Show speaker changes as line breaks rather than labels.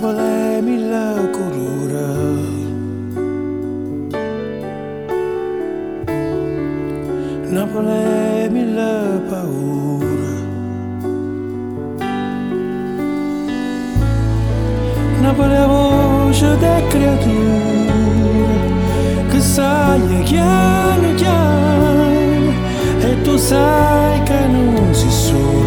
Napoli mille colore, Napoli mille paure, Napoli è voce delle creature che sai chiaro chiaro e tu sai che non si sono.